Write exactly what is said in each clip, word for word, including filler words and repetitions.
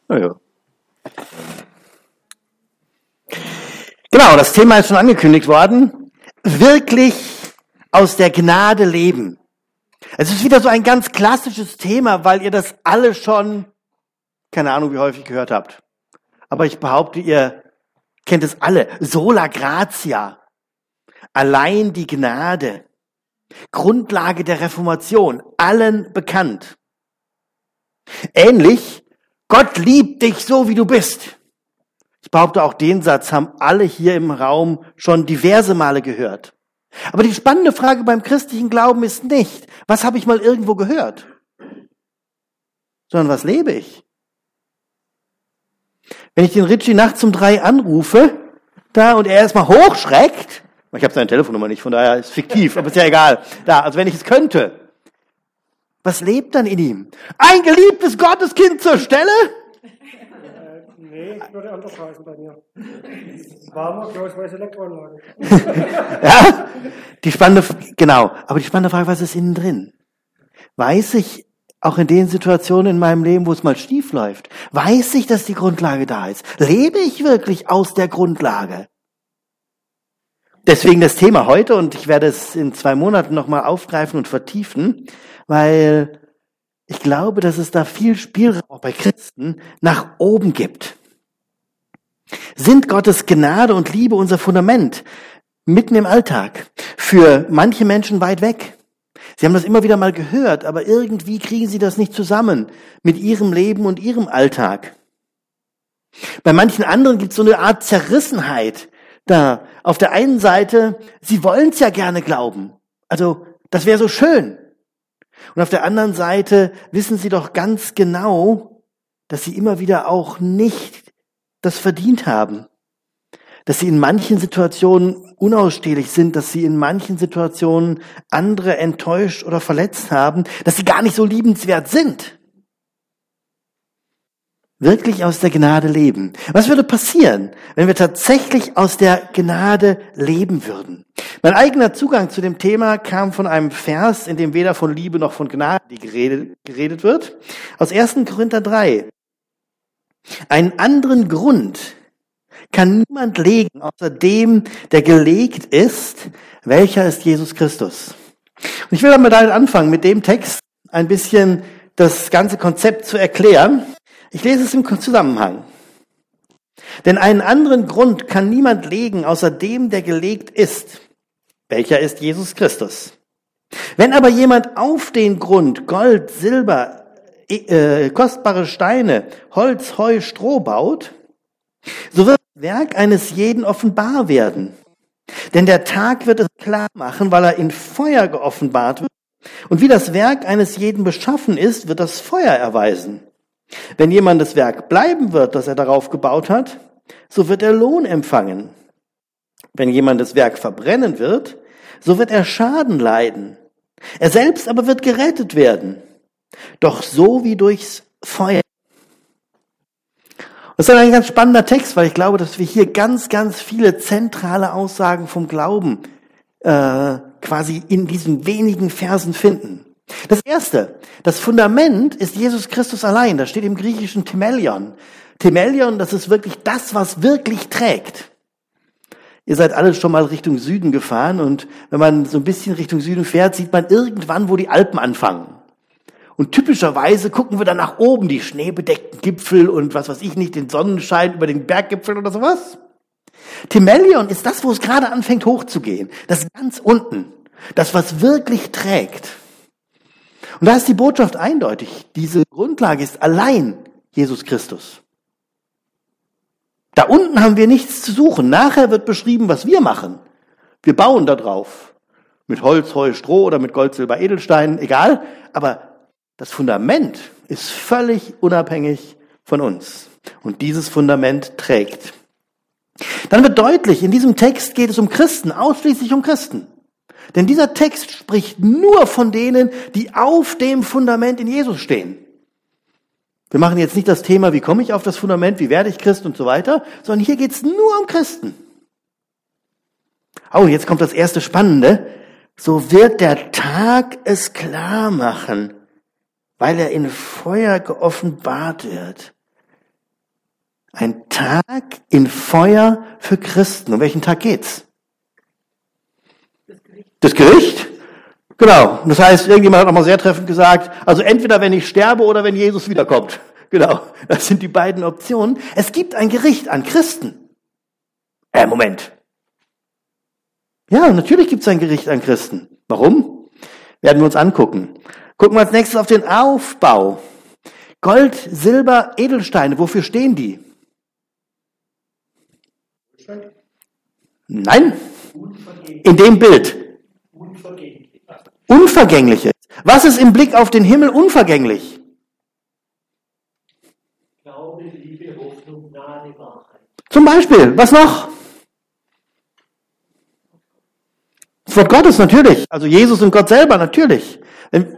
Ja, ja. Genau, das Thema ist schon angekündigt worden. Wirklich aus der Gnade leben. Es ist wieder so ein ganz klassisches Thema, weil ihr das alle schon, keine Ahnung wie häufig gehört habt. Aber ich behaupte, ihr kennt es alle. Sola gratia. Allein die Gnade. Grundlage der Reformation. Allen bekannt. Ähnlich, Gott liebt dich so, wie du bist. Ich behaupte, auch den Satz haben alle hier im Raum schon diverse Male gehört. Aber die spannende Frage beim christlichen Glauben ist nicht, was habe ich mal irgendwo gehört, sondern was lebe ich? Wenn ich den Richie nachts um drei anrufe, da und er erstmal hochschreckt, ich habe seine Telefonnummer nicht, von daher ist es fiktiv, aber ist ja egal. Da, also wenn ich es könnte, was lebt dann in ihm? Ein geliebtes Gotteskind zur Stelle? Nee, ich würde anders heißen bei mir. Warmer, groß-weiße Elektroanlage. Ja, die spannende, genau. Aber die spannende Frage, was ist innen drin? Weiß ich, auch in den Situationen in meinem Leben, wo es mal schief läuft, weiß ich, dass die Grundlage da ist? Lebe ich wirklich aus der Grundlage? Deswegen das Thema heute, und ich werde es in zwei Monaten nochmal aufgreifen und vertiefen, weil ich glaube, dass es da viel Spielraum auch bei Christen nach oben gibt. Sind Gottes Gnade und Liebe unser Fundament mitten im Alltag? Für manche Menschen weit weg. Sie haben das immer wieder mal gehört, aber irgendwie kriegen sie das nicht zusammen mit ihrem Leben und ihrem Alltag. Bei manchen anderen gibt es so eine Art Zerrissenheit da. Auf der einen Seite, sie wollen es ja gerne glauben. Also, das wäre so schön. Und auf der anderen Seite wissen sie doch ganz genau, dass sie immer wieder auch nicht das verdient haben. Dass sie in manchen Situationen unausstehlich sind, dass sie in manchen Situationen andere enttäuscht oder verletzt haben, dass sie gar nicht so liebenswert sind. Wirklich aus der Gnade leben. Was würde passieren, wenn wir tatsächlich aus der Gnade leben würden? Mein eigener Zugang zu dem Thema kam von einem Vers, in dem weder von Liebe noch von Gnade geredet, geredet wird. Aus ersten Korinther drei. Einen anderen Grund kann niemand legen, außer dem, der gelegt ist, welcher ist Jesus Christus. Und ich will damit anfangen, mit dem Text ein bisschen das ganze Konzept zu erklären. Ich lese es im Zusammenhang. Denn einen anderen Grund kann niemand legen, außer dem, der gelegt ist, welcher ist Jesus Christus. Wenn aber jemand auf den Grund Gold, Silber, äh, kostbare Steine, Holz, Heu, Stroh baut, so wird das Werk eines jeden offenbar werden. Denn der Tag wird es klar machen, weil er in Feuer geoffenbart wird. Und wie das Werk eines jeden beschaffen ist, wird das Feuer erweisen. Wenn jemand das Werk bleiben wird, das er darauf gebaut hat, so wird er Lohn empfangen. Wenn jemand das Werk verbrennen wird, so wird er Schaden leiden. Er selbst aber wird gerettet werden, doch so wie durchs Feuer. Das ist ein ganz spannender Text, weil ich glaube, dass wir hier ganz, ganz viele zentrale Aussagen vom Glauben äh, quasi in diesen wenigen Versen finden. Das erste, das Fundament ist Jesus Christus allein. Das steht im griechischen Themelion. Themelion, das ist wirklich das, was wirklich trägt. Ihr seid alle schon mal Richtung Süden gefahren und wenn man so ein bisschen Richtung Süden fährt, sieht man irgendwann, wo die Alpen anfangen. Und typischerweise gucken wir dann nach oben, die schneebedeckten Gipfel und was weiß ich nicht, den Sonnenschein über den Berggipfeln oder sowas. Themelion ist das, wo es gerade anfängt hochzugehen. Das ist ganz unten. Das, was wirklich trägt. Und da ist die Botschaft eindeutig. Diese Grundlage ist allein Jesus Christus. Da unten haben wir nichts zu suchen. Nachher wird beschrieben, was wir machen. Wir bauen da drauf. Mit Holz, Heu, Stroh oder mit Gold, Silber, Edelsteinen, egal. Aber das Fundament ist völlig unabhängig von uns. Und dieses Fundament trägt. Dann wird deutlich, in diesem Text geht es um Christen, ausschließlich um Christen. Denn dieser Text spricht nur von denen, die auf dem Fundament in Jesus stehen. Wir machen jetzt nicht das Thema, wie komme ich auf das Fundament, wie werde ich Christ und so weiter, sondern hier geht es nur um Christen. Oh, jetzt kommt das erste Spannende. So wird der Tag es klar machen, weil er in Feuer geoffenbart wird. Ein Tag in Feuer für Christen. Um welchen Tag geht's? Das Gericht. Das Gericht? Genau. Das heißt, irgendjemand hat nochmal sehr treffend gesagt, also entweder wenn ich sterbe oder wenn Jesus wiederkommt. Genau. Das sind die beiden Optionen. Es gibt ein Gericht an Christen. Äh, Moment. Ja, natürlich gibt es ein Gericht an Christen. Warum? Werden wir uns angucken. Gucken wir als nächstes auf den Aufbau. Gold, Silber, Edelsteine. Wofür stehen die? Nein. In dem Bild. Unvergängliche. Was ist im Blick auf den Himmel unvergänglich? Glaube, Liebe, Hoffnung, Gnade, Wahrheit. Zum Beispiel. Was noch? Das Wort Gottes natürlich. Also Jesus und Gott selber natürlich. Wenn,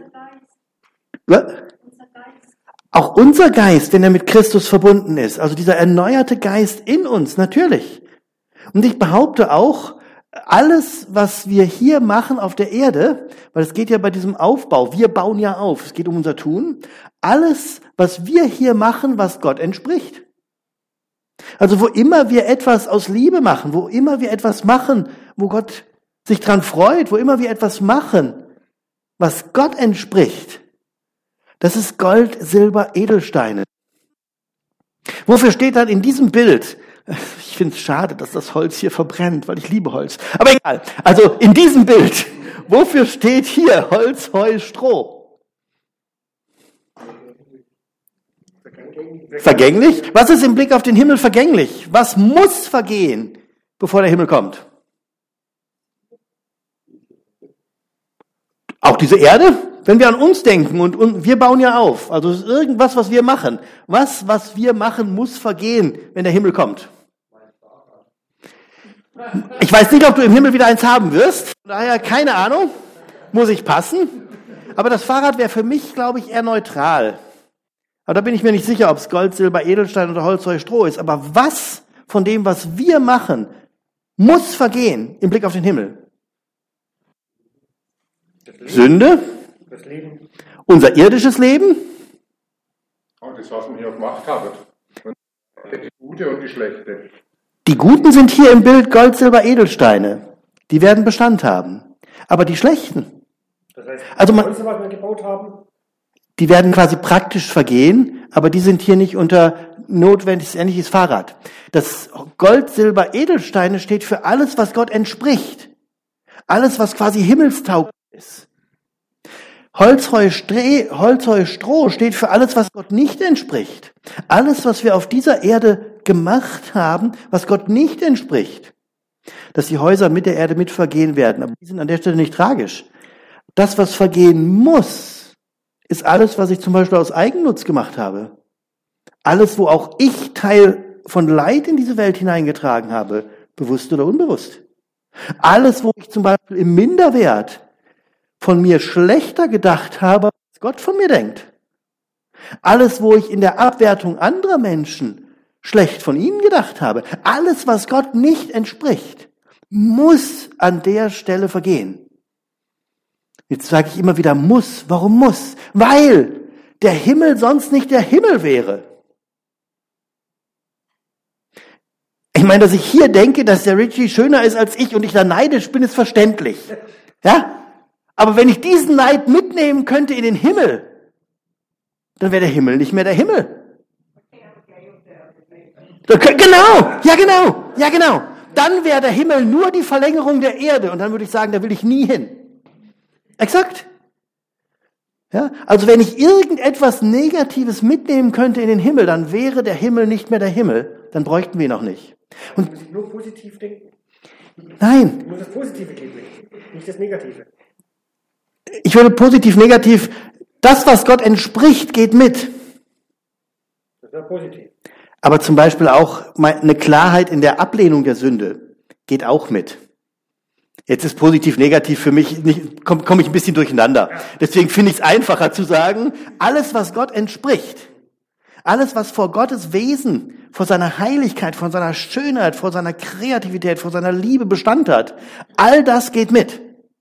auch unser Geist, wenn er mit Christus verbunden ist. Also dieser erneuerte Geist in uns, natürlich. Und ich behaupte auch, alles, was wir hier machen auf der Erde, weil es geht ja bei diesem Aufbau, wir bauen ja auf, es geht um unser Tun, alles, was wir hier machen, was Gott entspricht. Also wo immer wir etwas aus Liebe machen, wo immer wir etwas machen, wo Gott sich dran freut, wo immer wir etwas machen, was Gott entspricht, das ist Gold, Silber, Edelsteine. Wofür steht dann in diesem Bild? Ich finde es schade, dass das Holz hier verbrennt, weil ich liebe Holz. Aber egal. Also in diesem Bild, wofür steht hier Holz, Heu, Stroh? Vergänglich? Was ist im Blick auf den Himmel vergänglich? Was muss vergehen, bevor der Himmel kommt? Auch diese Erde? Wenn wir an uns denken und, und wir bauen ja auf, also es ist irgendwas, was wir machen. Was, was wir machen, muss vergehen, wenn der Himmel kommt. Ich weiß nicht, ob du im Himmel wieder eins haben wirst. Von daher keine Ahnung. Muss ich passen. Aber das Fahrrad wäre für mich, glaube ich, eher neutral. Aber da bin ich mir nicht sicher, ob es Gold, Silber, Edelstein oder Holz, Heu, Stroh ist. Aber was von dem, was wir machen, muss vergehen im Blick auf den Himmel? Sünde? Das Leben. Unser irdisches Leben? Und das, was wir hier gemacht haben. Die gute und die schlechte. Die Guten sind hier im Bild Gold, Silber, Edelsteine. Die werden Bestand haben. Aber die Schlechten, Das heißt, also man, alles, was wir gebaut haben, die werden quasi praktisch vergehen, aber die sind hier nicht unter notwendiges, ähnliches Fahrrad. Das Gold, Silber, Edelsteine steht für alles, was Gott entspricht. Alles, was quasi himmelstauglich ist. Holz, Heu, Stre- Holz, Heu, Stroh steht für alles, was Gott nicht entspricht. Alles, was wir auf dieser Erde gemacht haben, was Gott nicht entspricht. Dass die Häuser mit der Erde mit vergehen werden. Aber die sind an der Stelle nicht tragisch. Das, was vergehen muss, ist alles, was ich zum Beispiel aus Eigennutz gemacht habe. Alles, wo auch ich Teil von Leid in diese Welt hineingetragen habe, bewusst oder unbewusst. Alles, wo ich zum Beispiel im Minderwert von mir schlechter gedacht habe, als Gott von mir denkt. Alles, wo ich in der Abwertung anderer Menschen schlecht von ihnen gedacht habe. Alles, was Gott nicht entspricht, muss an der Stelle vergehen. Jetzt sage ich immer wieder muss. Warum muss? Weil der Himmel sonst nicht der Himmel wäre. Ich meine, dass ich hier denke, dass der Richie schöner ist als ich und ich da neidisch bin, ist verständlich. Ja? Aber wenn ich diesen Neid mitnehmen könnte in den Himmel, dann wäre der Himmel nicht mehr der Himmel. Genau, ja genau, ja genau. Dann wäre der Himmel nur die Verlängerung der Erde und dann würde ich sagen, da will ich nie hin. Exakt. Ja, also wenn ich irgendetwas Negatives mitnehmen könnte in den Himmel, dann wäre der Himmel nicht mehr der Himmel. Dann bräuchten wir ihn noch nicht. Und du musst nur positiv denken. nein. Nur das Positive geht mit, nicht das Negative. Ich würde positiv, negativ, das, was Gott entspricht, geht mit. Das wäre positiv. Aber zum Beispiel auch eine Klarheit in der Ablehnung der Sünde geht auch mit. Jetzt ist positiv, negativ für mich, nicht, komme komm ich ein bisschen durcheinander. Deswegen finde ich es einfacher zu sagen, alles, was Gott entspricht, alles, was vor Gottes Wesen, vor seiner Heiligkeit, vor seiner Schönheit, vor seiner Kreativität, vor seiner Liebe Bestand hat, all das geht mit.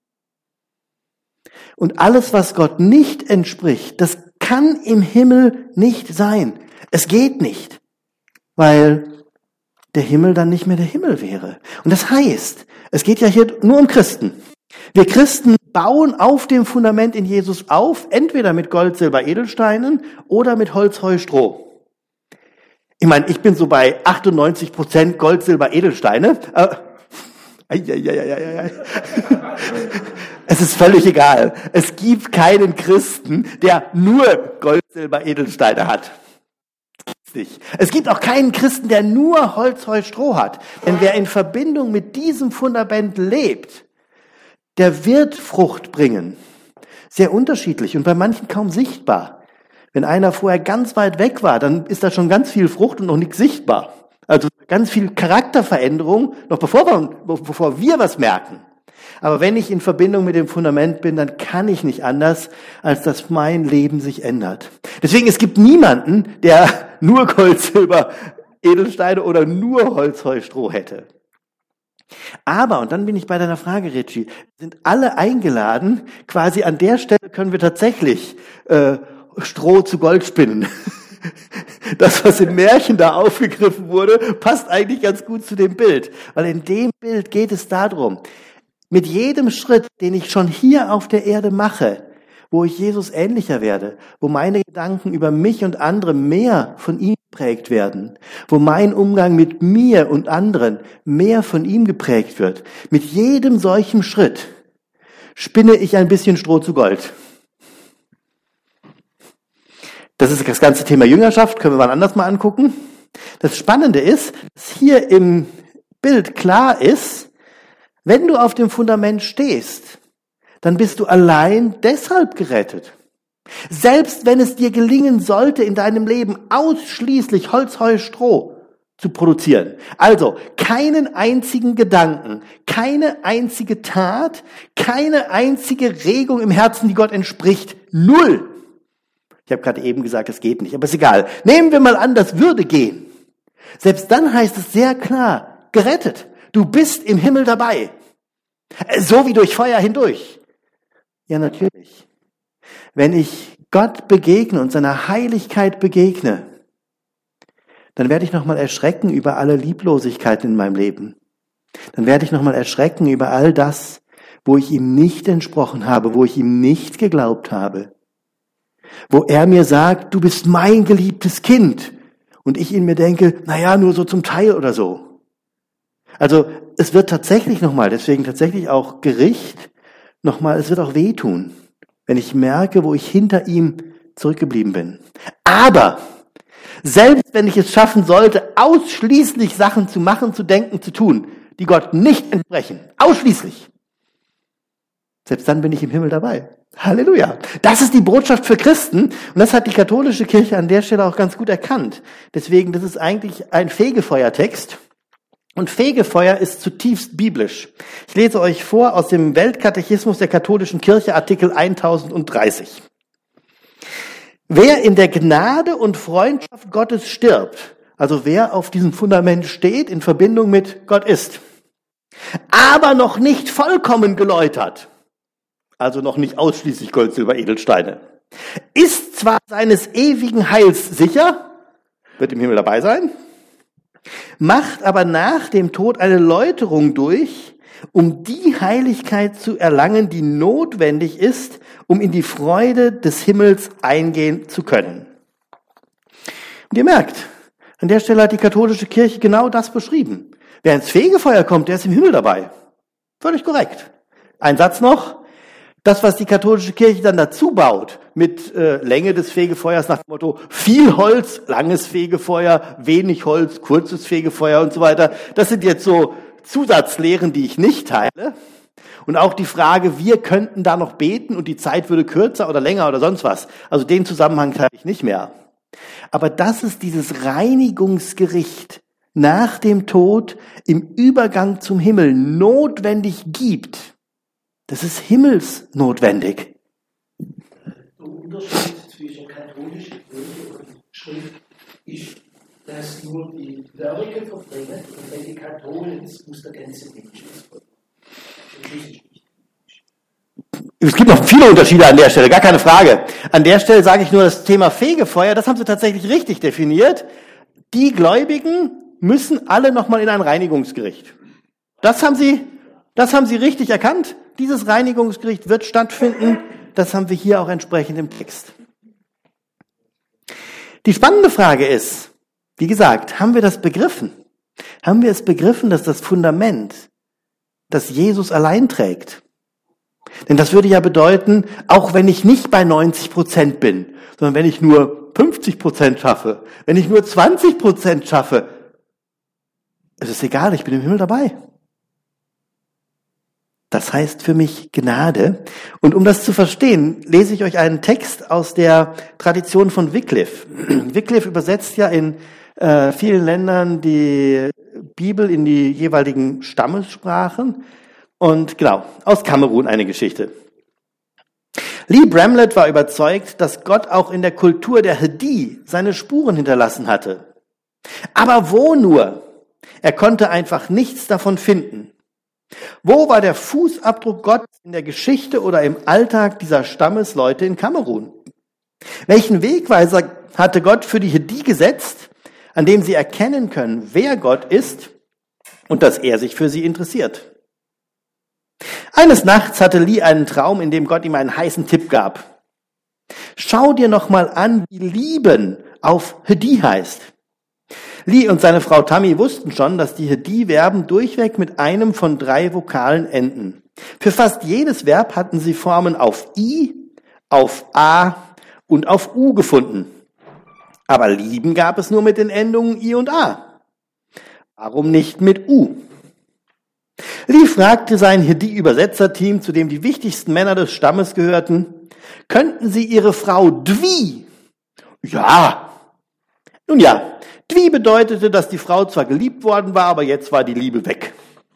Und alles, was Gott nicht entspricht, das kann im Himmel nicht sein. Es geht nicht. weil der Himmel dann nicht mehr der Himmel wäre. Und das heißt, es geht ja hier nur um Christen. Wir Christen bauen auf dem Fundament in Jesus auf, entweder mit Gold, Silber, Edelsteinen oder mit Holz, Heu, Stroh. Ich meine, ich bin so bei achtundneunzig Prozent Gold, Silber, Edelsteine. Äh, ei, ei, ei, ei, ei. Es ist völlig egal. Es gibt keinen Christen, der nur Gold, Silber, Edelsteine hat. Nicht. Es gibt auch keinen Christen, der nur Holz, Heu, Stroh hat. Denn wer in Verbindung mit diesem Fundament lebt, der wird Frucht bringen. Sehr unterschiedlich und bei manchen kaum sichtbar. Wenn einer vorher ganz weit weg war, dann ist da schon ganz viel Frucht und noch nichts sichtbar. Also ganz viel Charakterveränderung, noch bevor wir, bevor wir was merken. Aber wenn ich in Verbindung mit dem Fundament bin, dann kann ich nicht anders, als dass mein Leben sich ändert. Deswegen, es gibt niemanden, der nur Gold, Silber, Edelsteine oder nur Holz, Heu, Stroh hätte. Aber, und dann bin ich bei deiner Frage, Richie, sind alle eingeladen, quasi an der Stelle können wir tatsächlich äh, Stroh zu Gold spinnen. Das, was im Märchen da aufgegriffen wurde, passt eigentlich ganz gut zu dem Bild. Weil in dem Bild geht es darum, mit jedem Schritt, den ich schon hier auf der Erde mache, wo ich Jesus ähnlicher werde, wo meine Gedanken über mich und andere mehr von ihm geprägt werden, wo mein Umgang mit mir und anderen mehr von ihm geprägt wird, mit jedem solchen Schritt spinne ich ein bisschen Stroh zu Gold. Das ist das ganze Thema Jüngerschaft, können wir mal anders mal angucken. Das Spannende ist, dass hier im Bild klar ist, wenn du auf dem Fundament stehst, dann bist du allein deshalb gerettet. Selbst wenn es dir gelingen sollte, in deinem Leben ausschließlich Holz, Heu, Stroh zu produzieren. Also keinen einzigen Gedanken, keine einzige Tat, keine einzige Regung im Herzen, die Gott entspricht. Null. Ich habe gerade eben gesagt, es geht nicht, aber ist egal. Nehmen wir mal an, das würde gehen. Selbst dann heißt es sehr klar, gerettet. Du bist im Himmel dabei. So wie durch Feuer hindurch. Ja, natürlich. Wenn ich Gott begegne und seiner Heiligkeit begegne, dann werde ich nochmal erschrecken über alle Lieblosigkeiten in meinem Leben. Dann werde ich nochmal erschrecken über all das, wo ich ihm nicht entsprochen habe, wo ich ihm nicht geglaubt habe. Wo er mir sagt, du bist mein geliebtes Kind. Und ich in mir denke, naja, nur so zum Teil oder so. Also es wird tatsächlich nochmal, deswegen tatsächlich auch Gericht, nochmal, es wird auch wehtun, wenn ich merke, wo ich hinter ihm zurückgeblieben bin. Aber selbst wenn ich es schaffen sollte, ausschließlich Sachen zu machen, zu denken, zu tun, die Gott nicht entsprechen, ausschließlich, selbst dann bin ich im Himmel dabei. Halleluja. Das ist die Botschaft für Christen und das hat die katholische Kirche an der Stelle auch ganz gut erkannt. Deswegen, das ist eigentlich ein Fegefeuertext. Und Fegefeuer ist zutiefst biblisch. Ich lese euch vor aus dem Weltkatechismus der katholischen Kirche, Artikel tausenddreißig. Wer in der Gnade und Freundschaft Gottes stirbt, also wer auf diesem Fundament steht, in Verbindung mit Gott ist, aber noch nicht vollkommen geläutert, also noch nicht ausschließlich Gold, Silber, Edelsteine, ist zwar seines ewigen Heils sicher, wird im Himmel dabei sein, macht aber nach dem Tod eine Läuterung durch, um die Heiligkeit zu erlangen, die notwendig ist, um in die Freude des Himmels eingehen zu können. Und ihr merkt, an der Stelle hat die katholische Kirche genau das beschrieben. Wer ins Fegefeuer kommt, der ist im Himmel dabei. Völlig korrekt. Ein Satz noch. Das, was die katholische Kirche dann dazu baut, mit äh, Länge des Fegefeuers nach dem Motto viel Holz, langes Fegefeuer, wenig Holz, kurzes Fegefeuer und so weiter, das sind jetzt so Zusatzlehren, die ich nicht teile. Und auch die Frage, wir könnten da noch beten und die Zeit würde kürzer oder länger oder sonst was. Also den Zusammenhang teile ich nicht mehr. Aber dass es dieses Reinigungsgericht nach dem Tod im Übergang zum Himmel notwendig gibt, das ist himmelsnotwendig. Der Unterschied zwischen katholischer Kirche und Schrift ist, dass nur die Werke verbrennen und wenn die Katholen muss der ganze Mensch folgen. Es gibt noch viele Unterschiede an der Stelle, gar keine Frage. An der Stelle sage ich nur, das Thema Fegefeuer, das haben sie tatsächlich richtig definiert. Die Gläubigen müssen alle nochmal in ein Reinigungsgericht. Das haben sie, das haben sie richtig erkannt. Dieses Reinigungsgericht wird stattfinden. Das haben wir hier auch entsprechend im Text. Die spannende Frage ist, wie gesagt, haben wir das begriffen? Haben wir es begriffen, dass das Fundament, das Jesus allein trägt? Denn das würde ja bedeuten, auch wenn ich nicht bei neunzig Prozent bin, sondern wenn ich nur fünfzig Prozent schaffe, wenn ich nur zwanzig Prozent schaffe, es ist egal, ich bin im Himmel dabei. Das heißt für mich Gnade. Und um das zu verstehen, lese ich euch einen Text aus der Tradition von Wycliffe. Wycliffe übersetzt ja in äh, vielen Ländern die Bibel in die jeweiligen Stammessprachen. Und genau, aus Kamerun eine Geschichte. Lee Bramlett war überzeugt, dass Gott auch in der Kultur der Hedi seine Spuren hinterlassen hatte. Aber wo nur? Er konnte einfach nichts davon finden. Wo war der Fußabdruck Gottes in der Geschichte oder im Alltag dieser Stammesleute in Kamerun? Welchen Wegweiser hatte Gott für die Hedi gesetzt, an dem sie erkennen können, wer Gott ist und dass er sich für sie interessiert? Eines Nachts hatte Lee einen Traum, in dem Gott ihm einen heißen Tipp gab. Schau dir noch mal an, wie lieben auf Hedi heißt. Lee und seine Frau Tammy wussten schon, dass die Hedi-Verben durchweg mit einem von drei Vokalen enden. Für fast jedes Verb hatten sie Formen auf I, auf A und auf U gefunden. Aber lieben gab es nur mit den Endungen I und A. Warum nicht mit U? Lee fragte sein Hedi-Übersetzerteam, zu dem die wichtigsten Männer des Stammes gehörten, könnten sie ihre Frau Dwi? Ja. Nun ja, Dwi bedeutete, dass die Frau zwar geliebt worden war, aber jetzt war die Liebe weg.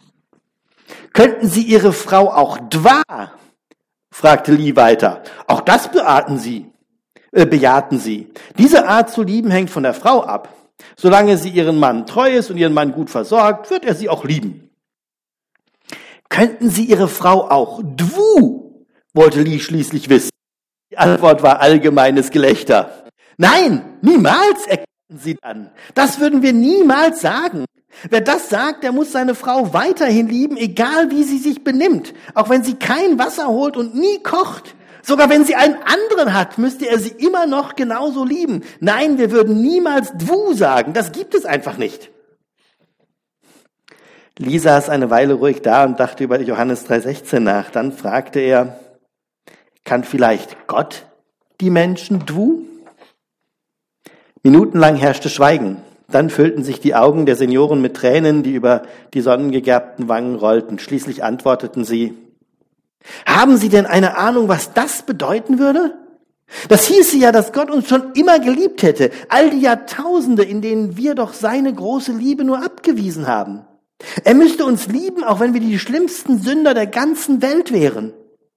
Könnten Sie Ihre Frau auch Dwa? Fragte Lee weiter. Auch das beaten sie, äh, bejahten sie. Diese Art zu lieben hängt von der Frau ab. Solange sie ihren Mann treu ist und ihren Mann gut versorgt, wird er sie auch lieben. Könnten Sie Ihre Frau auch Dwu? Wollte Lee schließlich wissen. Die Antwort war allgemeines Gelächter. Nein, niemals, erklärten sie dann. Das würden wir niemals sagen. Wer das sagt, der muss seine Frau weiterhin lieben, egal wie sie sich benimmt. Auch wenn sie kein Wasser holt und nie kocht. Sogar wenn sie einen anderen hat, müsste er sie immer noch genauso lieben. Nein, wir würden niemals Dwu sagen. Das gibt es einfach nicht. Lee saß eine Weile ruhig da und dachte über Johannes drei sechzehn nach. Dann fragte er, kann vielleicht Gott die Menschen Dwu? Minutenlang herrschte Schweigen. Dann füllten sich die Augen der Senioren mit Tränen, die über die sonnengegerbten Wangen rollten. Schließlich antworteten sie, haben Sie denn eine Ahnung, was das bedeuten würde? Das hieße ja, dass Gott uns schon immer geliebt hätte. All die Jahrtausende, in denen wir doch seine große Liebe nur abgewiesen haben. Er müsste uns lieben, auch wenn wir die schlimmsten Sünder der ganzen Welt wären.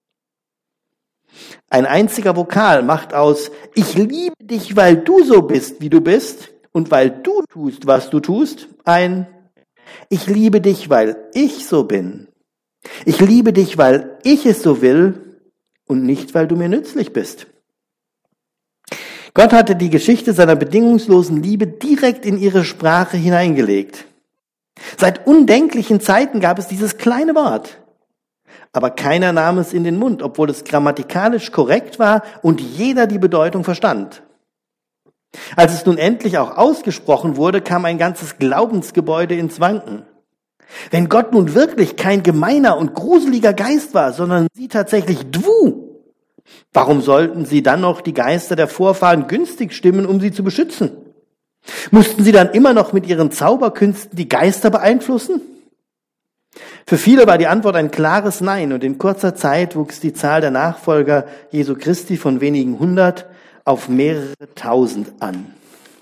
Ein einziger Vokal macht aus, ich liebe dich, weil du so bist, wie du bist, und weil du tust, was du tust, ein, ich liebe dich, weil ich so bin. Ich liebe dich, weil ich es so will und nicht, weil du mir nützlich bist. Gott hatte die Geschichte seiner bedingungslosen Liebe direkt in ihre Sprache hineingelegt. Seit undenklichen Zeiten gab es dieses kleine Wort. Aber keiner nahm es in den Mund, obwohl es grammatikalisch korrekt war und jeder die Bedeutung verstand. Als es nun endlich auch ausgesprochen wurde, kam ein ganzes Glaubensgebäude ins Wanken. Wenn Gott nun wirklich kein gemeiner und gruseliger Geist war, sondern sie tatsächlich Dwu, warum sollten sie dann noch die Geister der Vorfahren günstig stimmen, um sie zu beschützen? Mussten sie dann immer noch mit ihren Zauberkünsten die Geister beeinflussen? Für viele war die Antwort ein klares Nein und in kurzer Zeit wuchs die Zahl der Nachfolger Jesu Christi von wenigen hundert auf mehrere tausend an.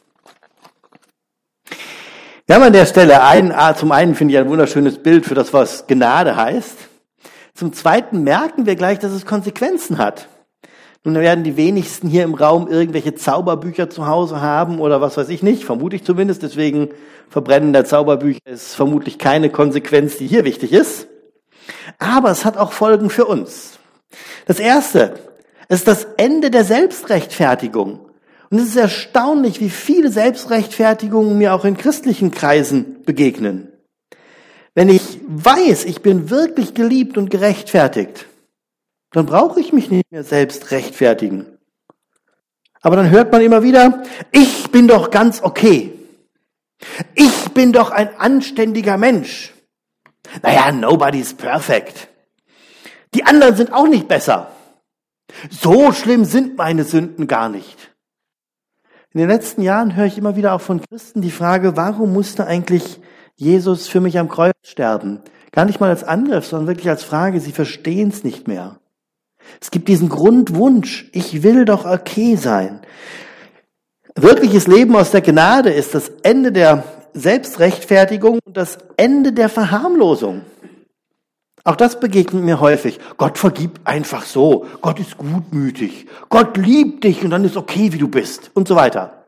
Wir haben an der Stelle einen, zum einen finde ich ein wunderschönes Bild für das, was Gnade heißt. Zum zweiten merken wir gleich, dass es Konsequenzen hat. Nun werden die wenigsten hier im Raum irgendwelche Zauberbücher zu Hause haben oder was weiß ich nicht, vermute ich zumindest. Deswegen Verbrennen der Zauberbücher ist vermutlich keine Konsequenz, die hier wichtig ist. Aber es hat auch Folgen für uns. Das erste ist das Ende der Selbstrechtfertigung. Und es ist erstaunlich, wie viele Selbstrechtfertigungen mir auch in christlichen Kreisen begegnen. Wenn ich weiß, ich bin wirklich geliebt und gerechtfertigt, dann brauche ich mich nicht mehr selbst rechtfertigen. Aber dann hört man immer wieder, ich bin doch ganz okay. Ich bin doch ein anständiger Mensch. Naja, nobody's perfect. Die anderen sind auch nicht besser. So schlimm sind meine Sünden gar nicht. In den letzten Jahren höre ich immer wieder auch von Christen die Frage, warum musste eigentlich Jesus für mich am Kreuz sterben? Gar nicht mal als Angriff, sondern wirklich als Frage, sie verstehen es nicht mehr. Es gibt diesen Grundwunsch, ich will doch okay sein. Wirkliches Leben aus der Gnade ist das Ende der Selbstrechtfertigung und das Ende der Verharmlosung. Auch das begegnet mir häufig. Gott vergibt einfach so. Gott ist gutmütig. Gott liebt dich und dann ist okay, wie du bist und so weiter.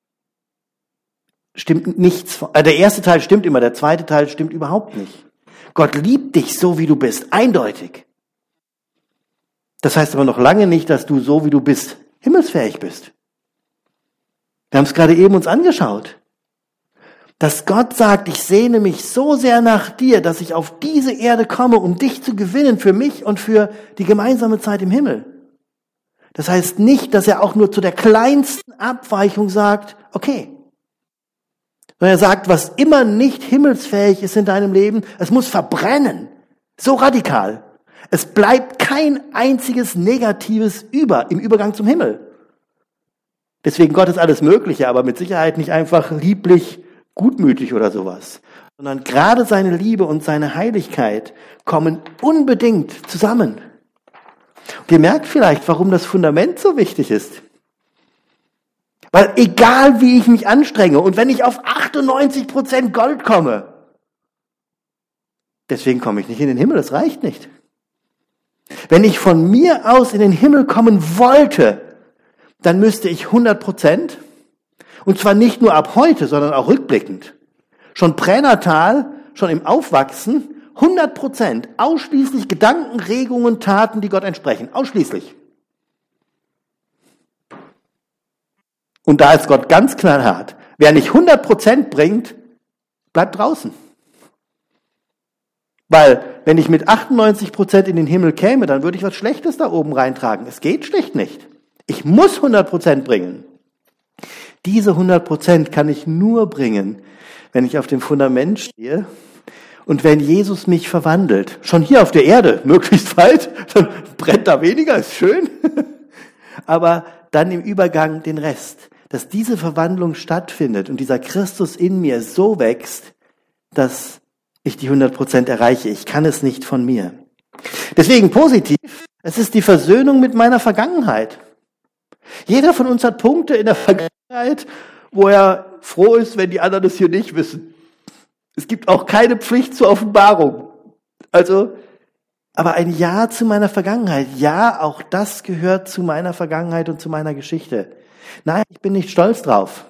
Stimmt nichts. Äh, der erste Teil stimmt immer, der zweite Teil stimmt überhaupt nicht. Gott liebt dich so, wie du bist. Eindeutig. Das heißt aber noch lange nicht, dass du so, wie du bist, himmelsfähig bist. Wir haben es gerade eben uns angeschaut. Dass Gott sagt, ich sehne mich so sehr nach dir, dass ich auf diese Erde komme, um dich zu gewinnen für mich und für die gemeinsame Zeit im Himmel. Das heißt nicht, dass er auch nur zu der kleinsten Abweichung sagt, okay. Sondern er sagt, was immer nicht himmelsfähig ist in deinem Leben, es muss verbrennen. So radikal. Es bleibt kein einziges Negatives über im Übergang zum Himmel. Deswegen Gott ist alles Mögliche, aber mit Sicherheit nicht einfach lieblich, gutmütig oder sowas, sondern gerade seine Liebe und seine Heiligkeit kommen unbedingt zusammen. Und ihr merkt vielleicht, warum das Fundament so wichtig ist. Weil egal wie ich mich anstrenge und wenn ich auf achtundneunzig Prozent Gold komme, deswegen komme ich nicht in den Himmel, das reicht nicht. Wenn ich von mir aus in den Himmel kommen wollte, dann müsste ich hundert Prozent, und zwar nicht nur ab heute, sondern auch rückblickend, schon pränatal, schon im Aufwachsen, hundert Prozent ausschließlich Gedanken, Regungen, Taten, die Gott entsprechen. Ausschließlich. Und da ist Gott ganz knallhart. Wer nicht hundert Prozent bringt, bleibt draußen. Weil, wenn ich mit achtundneunzig Prozent in den Himmel käme, dann würde ich was Schlechtes da oben reintragen. Es geht schlicht nicht. Ich muss hundert Prozent bringen. Diese hundert Prozent kann ich nur bringen, wenn ich auf dem Fundament stehe und wenn Jesus mich verwandelt. Schon hier auf der Erde, möglichst weit, dann brennt da weniger, ist schön. Aber dann im Übergang den Rest, dass diese Verwandlung stattfindet und dieser Christus in mir so wächst, dass ich die hundert Prozent erreiche. Ich kann es nicht von mir. Deswegen positiv, es ist die Versöhnung mit meiner Vergangenheit. Jeder von uns hat Punkte in der Vergangenheit, wo er froh ist, wenn die anderen es hier nicht wissen. Es gibt auch keine Pflicht zur Offenbarung. Also, aber ein Ja zu meiner Vergangenheit. Ja, auch das gehört zu meiner Vergangenheit und zu meiner Geschichte. Nein, ich bin nicht stolz drauf.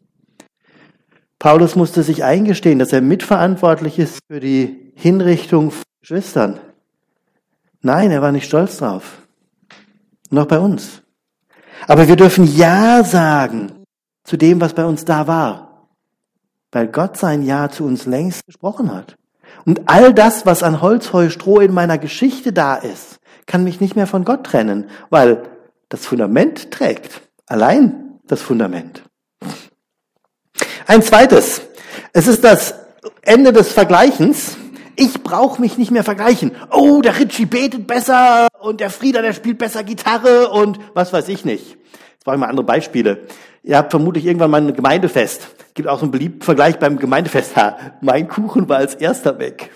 Paulus musste sich eingestehen, dass er mitverantwortlich ist für die Hinrichtung von Geschwistern. Nein, er war nicht stolz drauf. Noch bei uns. Aber wir dürfen Ja sagen zu dem, was bei uns da war. Weil Gott sein Ja zu uns längst gesprochen hat. Und all das, was an Holz, Heu, Stroh in meiner Geschichte da ist, kann mich nicht mehr von Gott trennen, weil das Fundament trägt. Allein das Fundament. Ein zweites. Es ist das Ende des Vergleichens. Ich brauche mich nicht mehr vergleichen. Oh, der Ritchie betet besser und der Frieder, der spielt besser Gitarre und was weiß ich nicht. Jetzt brauche ich mal andere Beispiele. Ihr habt vermutlich irgendwann mal ein Gemeindefest. Es gibt auch so einen beliebten Vergleich beim Gemeindefest. Ha, mein Kuchen war als erster weg.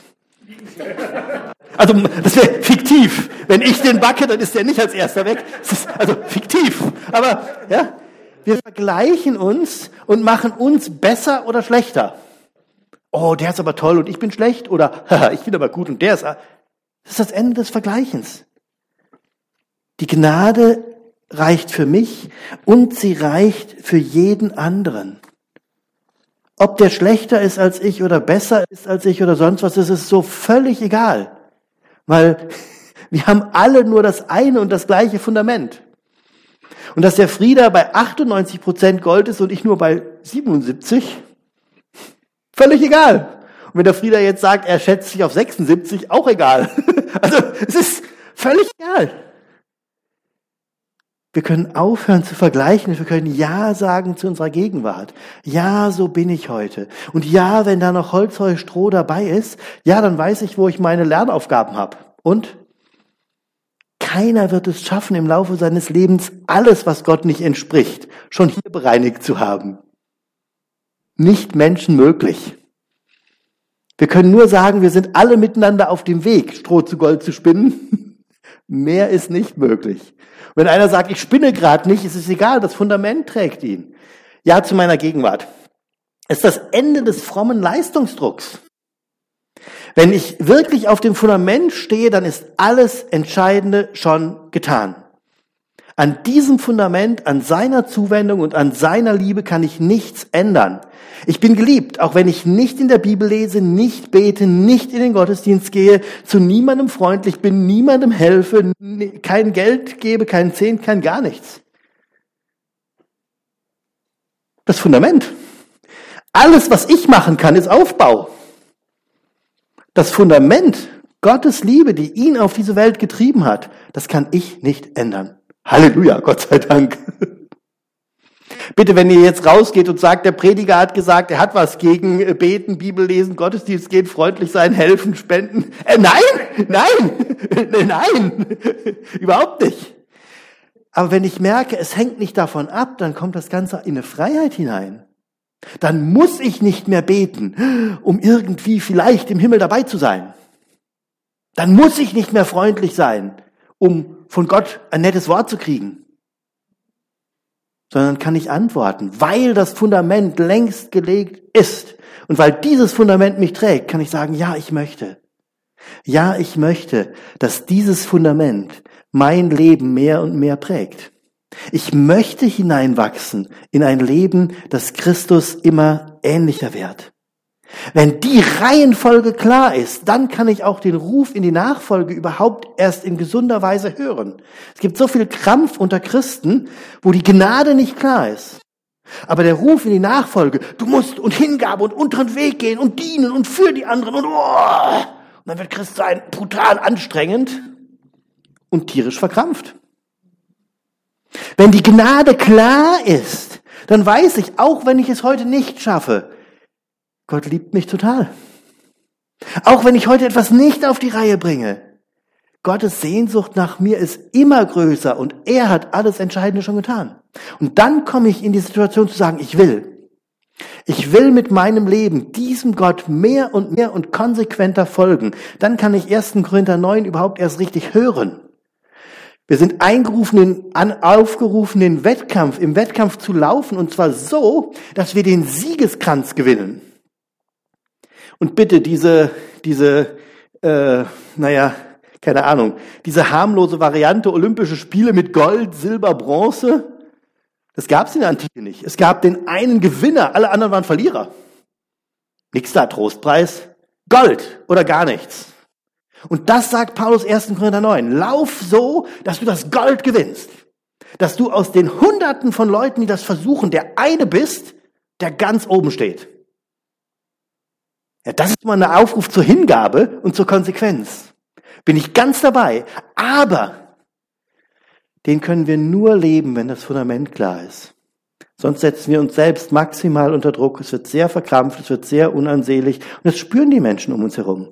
Also das wäre fiktiv. Wenn ich den backe, dann ist der nicht als erster weg. Das ist also fiktiv. Aber ja, wir vergleichen uns und machen uns besser oder schlechter. Oh, der ist aber toll und ich bin schlecht. Oder haha, ich bin aber gut und der ist... Das ist das Ende des Vergleichens. Die Gnade reicht für mich und sie reicht für jeden anderen. Ob der schlechter ist als ich oder besser ist als ich oder sonst was, das ist so völlig egal. Weil wir haben alle nur das eine und das gleiche Fundament. Und dass der Frieder bei achtundneunzig Prozent Gold ist und ich nur bei siebenundsiebzig, völlig egal. Und wenn der Frieder jetzt sagt, er schätzt sich auf sechsundsiebzig, auch egal. Also es ist völlig egal. Wir können aufhören zu vergleichen, wir können Ja sagen zu unserer Gegenwart. Ja, so bin ich heute. Und ja, wenn da noch Holz, Heu, Stroh dabei ist, ja, dann weiß ich, wo ich meine Lernaufgaben habe. Und keiner wird es schaffen, im Laufe seines Lebens alles, was Gott nicht entspricht, schon hier bereinigt zu haben. Nicht menschenmöglich. Wir können nur sagen, wir sind alle miteinander auf dem Weg, Stroh zu Gold zu spinnen. Mehr ist nicht möglich. Wenn einer sagt, ich spinne gerade nicht, ist es egal, das Fundament trägt ihn. Ja, zu meiner Gegenwart. Es ist das Ende des frommen Leistungsdrucks. Wenn ich wirklich auf dem Fundament stehe, dann ist alles Entscheidende schon getan. An diesem Fundament, an seiner Zuwendung und an seiner Liebe kann ich nichts ändern. Ich bin geliebt, auch wenn ich nicht in der Bibel lese, nicht bete, nicht in den Gottesdienst gehe, zu niemandem freundlich bin, niemandem helfe, kein Geld gebe, keinen Zehnt, kein gar nichts. Das Fundament. Alles, was ich machen kann, ist Aufbau. Das Fundament, Gottes Liebe, die ihn auf diese Welt getrieben hat, das kann ich nicht ändern. Halleluja, Gott sei Dank. Bitte, wenn ihr jetzt rausgeht und sagt, der Prediger hat gesagt, er hat was gegen Beten, Bibel lesen, Gottesdienst gehen, freundlich sein, helfen, spenden. Äh, nein, nein, nein, überhaupt nicht. Aber wenn ich merke, es hängt nicht davon ab, dann kommt das Ganze in eine Freiheit hinein. Dann muss ich nicht mehr beten, um irgendwie vielleicht im Himmel dabei zu sein. Dann muss ich nicht mehr freundlich sein, um von Gott ein nettes Wort zu kriegen. Sondern kann ich antworten, weil das Fundament längst gelegt ist und weil dieses Fundament mich trägt, kann ich sagen, ja, ich möchte. Ja, ich möchte, dass dieses Fundament mein Leben mehr und mehr prägt. Ich möchte hineinwachsen in ein Leben, das Christus immer ähnlicher wird. Wenn die Reihenfolge klar ist, dann kann ich auch den Ruf in die Nachfolge überhaupt erst in gesunder Weise hören. Es gibt so viel Krampf unter Christen, wo die Gnade nicht klar ist. Aber der Ruf in die Nachfolge, du musst und Hingabe und unteren Weg gehen und dienen und für die anderen und, oh, und dann wird Christsein brutal anstrengend und tierisch verkrampft. Wenn die Gnade klar ist, dann weiß ich, auch wenn ich es heute nicht schaffe, Gott liebt mich total. Auch wenn ich heute etwas nicht auf die Reihe bringe, Gottes Sehnsucht nach mir ist immer größer und er hat alles Entscheidende schon getan. Und dann komme ich in die Situation zu sagen, ich will. Ich will mit meinem Leben diesem Gott mehr und mehr und konsequenter folgen. Dann kann ich ersten Korinther neun überhaupt erst richtig hören. Wir sind eingerufen, in, an, aufgerufen, den Wettkampf, im Wettkampf zu laufen, und zwar so, dass wir den Siegeskranz gewinnen. Und bitte diese, diese, äh, naja, keine Ahnung, diese harmlose Variante Olympische Spiele mit Gold, Silber, Bronze, das gab es in der Antike nicht. Es gab den einen Gewinner, alle anderen waren Verlierer. Nix da, Trostpreis, Gold oder gar nichts. Und das sagt Paulus ersten Korinther neun. Lauf so, dass du das Gold gewinnst. Dass du aus den Hunderten von Leuten, die das versuchen, der eine bist, der ganz oben steht. Ja, das ist mal ein Aufruf zur Hingabe und zur Konsequenz. Bin ich ganz dabei. Aber den können wir nur leben, wenn das Fundament klar ist. Sonst setzen wir uns selbst maximal unter Druck. Es wird sehr verkrampft, es wird sehr unansehlich. Und das spüren die Menschen um uns herum.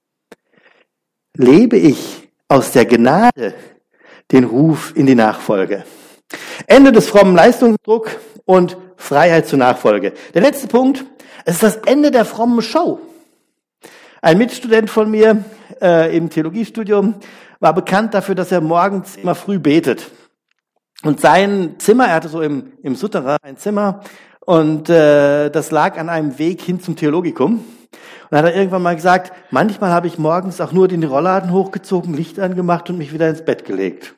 Lebe ich aus der Gnade den Ruf in die Nachfolge. Ende des frommen Leistungsdrucks und Freiheit zur Nachfolge. Der letzte Punkt, es ist das Ende der frommen Show. Ein Mitstudent von mir äh, im Theologiestudium war bekannt dafür, dass er morgens immer früh betet. Und sein Zimmer, er hatte so im, im Souterrain ein Zimmer, und äh, das lag an einem Weg hin zum Theologikum. Und dann hat er irgendwann mal gesagt, manchmal habe ich morgens auch nur den Rollladen hochgezogen, Licht angemacht und mich wieder ins Bett gelegt.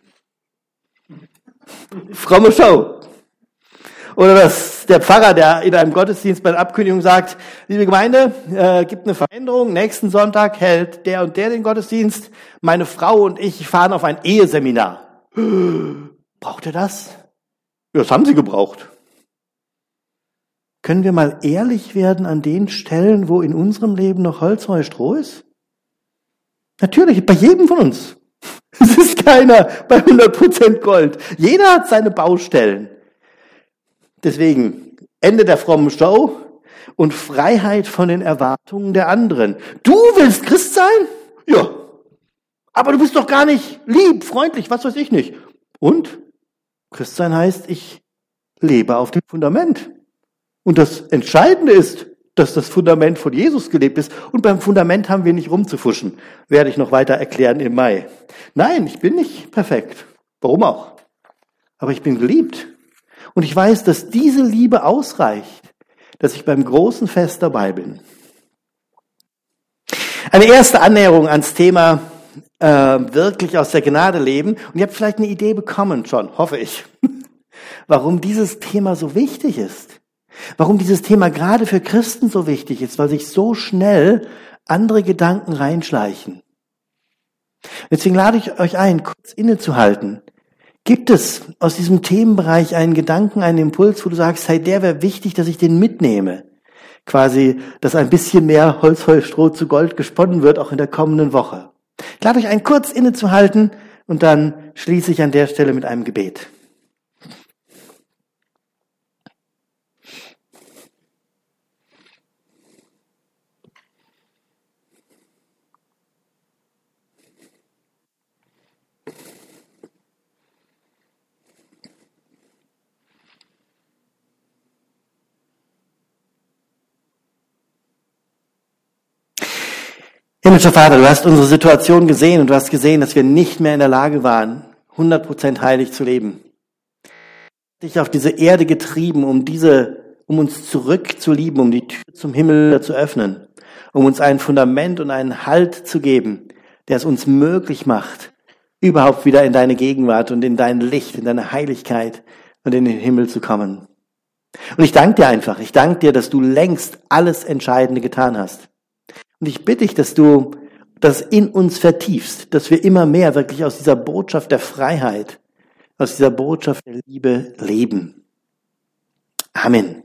Fromme Show. Oder dass der Pfarrer, der in einem Gottesdienst bei der Abkündigung sagt, liebe Gemeinde, äh, gibt eine Veränderung, nächsten Sonntag hält der und der den Gottesdienst, meine Frau und ich fahren auf ein Eheseminar. Braucht er das? Ja, das haben sie gebraucht. Können wir mal ehrlich werden an den Stellen, wo in unserem Leben noch Holz, Heu, Stroh ist? Natürlich, bei jedem von uns. Es ist keiner bei hundert Prozent Gold. Jeder hat seine Baustellen. Deswegen, Ende der frommen Show und Freiheit von den Erwartungen der anderen. Du willst Christ sein? Ja. Aber du bist doch gar nicht lieb, freundlich, was weiß ich nicht. Und? Christsein heißt, ich lebe auf dem Fundament. Und das Entscheidende ist, dass das Fundament von Jesus gelebt ist. Und beim Fundament haben wir nicht rumzufuschen. Werde ich noch weiter erklären im Mai. Nein, ich bin nicht perfekt. Warum auch? Aber ich bin geliebt. Und ich weiß, dass diese Liebe ausreicht, dass ich beim großen Fest dabei bin. Eine erste Annäherung ans Thema äh, wirklich aus der Gnade leben. Und ihr habt vielleicht eine Idee bekommen schon, hoffe ich, warum dieses Thema so wichtig ist. Warum dieses Thema gerade für Christen so wichtig ist, weil sich so schnell andere Gedanken reinschleichen. Deswegen lade ich euch ein, kurz innezuhalten. Gibt es aus diesem Themenbereich einen Gedanken, einen Impuls, wo du sagst, hey, der wäre wichtig, dass ich den mitnehme? Quasi, dass ein bisschen mehr Holz, Heu, Stroh zu Gold gesponnen wird, auch in der kommenden Woche. Ich lade euch ein, kurz innezuhalten und dann schließe ich an der Stelle mit einem Gebet. Himmlischer Vater, du hast unsere Situation gesehen und du hast gesehen, dass wir nicht mehr in der Lage waren, hundert Prozent heilig zu leben. Dich auf diese Erde getrieben, um diese, um uns zurückzulieben, um die Tür zum Himmel zu öffnen, um uns ein Fundament und einen Halt zu geben, der es uns möglich macht, überhaupt wieder in deine Gegenwart und in dein Licht, in deine Heiligkeit und in den Himmel zu kommen. Und ich danke dir einfach, ich danke dir, dass du längst alles Entscheidende getan hast. Und ich bitte dich, dass du das in uns vertiefst, dass wir immer mehr wirklich aus dieser Botschaft der Freiheit, aus dieser Botschaft der Liebe leben. Amen.